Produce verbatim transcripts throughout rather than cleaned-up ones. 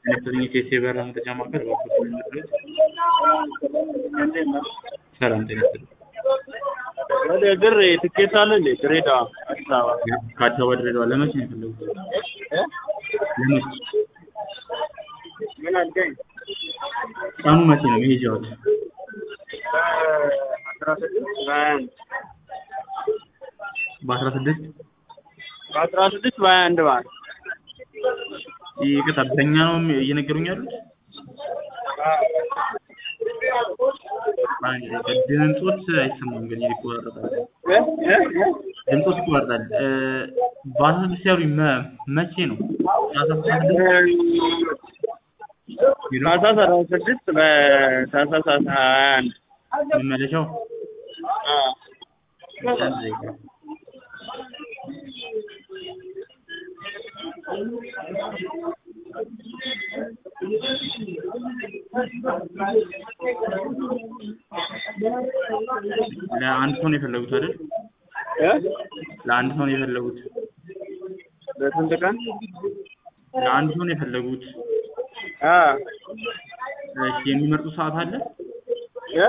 ሁለተኛ ኬስ የበረራ መረጃ ማዕከል እባክዎትን ይመልከቱ። ሰላም ጤና ይስጥልኝ። ወደ ድሬ ትኬት አለ እንዴ? ድሬዳዋ አዲስ አበባ ከአዲስ አበባ ድሬዳዋ ለመቼ ነው የፈለጉት? እ ለመቼ? ምን አልከኝ? ቀኑ መቼ ነው መሄጃዎት? በአስራ ስድስት በሀያ አንድ በአስራ ስድስት በአስራ ስድስት በሀያ አንድ በዓል ይቅርታ በእኛ ነው እየነገሩኝ ያሉት? ድምፆት አይሰማም ግን ይቆራረጣል። እ እ ድምፆት ይቆራረጣል። በአስራ ስድስት ያሉኝ መቼ ነው? ታህሳስ ታህሳስ አስራ ስድስት በታህሳስ ሀያ አንድ መመለሻው? ለአንድ ሰው ነው የፈለጉት አይደል? እ ለአንድ ሰው ነው የፈለጉት? ለስንት ቀን? ለአንድ ሰው ነው የፈለጉት? አ እሺ የሚመርጡት ሰዓት አለ? እ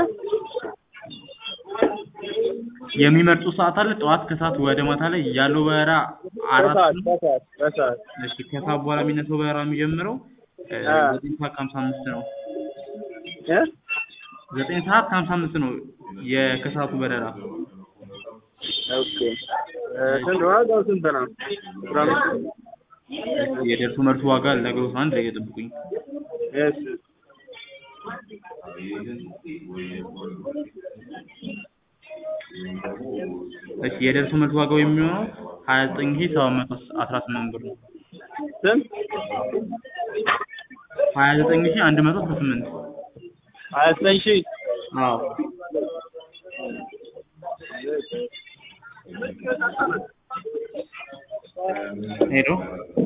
የሚመርጡት ሰዓት አለ? ጠዋት ከሰዓት ወደ ማታ ላይ ያለው በረራ አራት ነው። ከሰዓት ከሰዓት እሺ ከሰዓት በኋላ የሚነሳው በረራ የሚጀምረው ዘጠኝ ሰዓት ከሀምሳ አምስት ነው። እ ዘጠኝ ሰዓት ከሀምሳ አምስት ነው የከሰዓቱ በረራ። ኦኬ ስንት ዋጋው ስንት ነው? የደርሶ መልሱ ዋጋ ልነግርዎት አንድ ላይ ይጠብቁኝ። እሺ እሺ የደርሶ መልስ ዋጋው የሚሆነው ሀያ ዘጠኝ ሺህ ሰባት መቶ አስራ ስምንት ብር ነው። ስንት? ሀያ ዘጠኝ ሺህ አንድ መቶ አስራ ስምንት ሀያ ዘጠኝ ሺህ አዎ ሄሎ